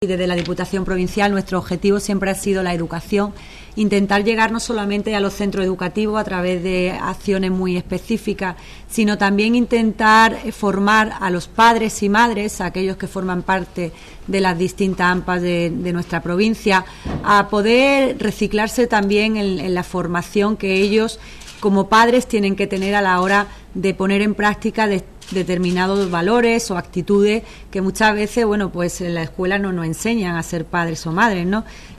Y desde la Diputación Provincial nuestro objetivo siempre ha sido la educación, intentar llegar no solamente a los centros educativos a través de acciones muy específicas, sino también intentar formar a los padres y madres, a aquellos que forman parte de las distintas AMPAs de nuestra provincia, a poder reciclarse también en la formación que ellos como padres tienen que tener a la hora de poner en práctica determinados valores o actitudes que muchas veces, pues en la escuela no nos enseñan a ser padres o madres, ¿no?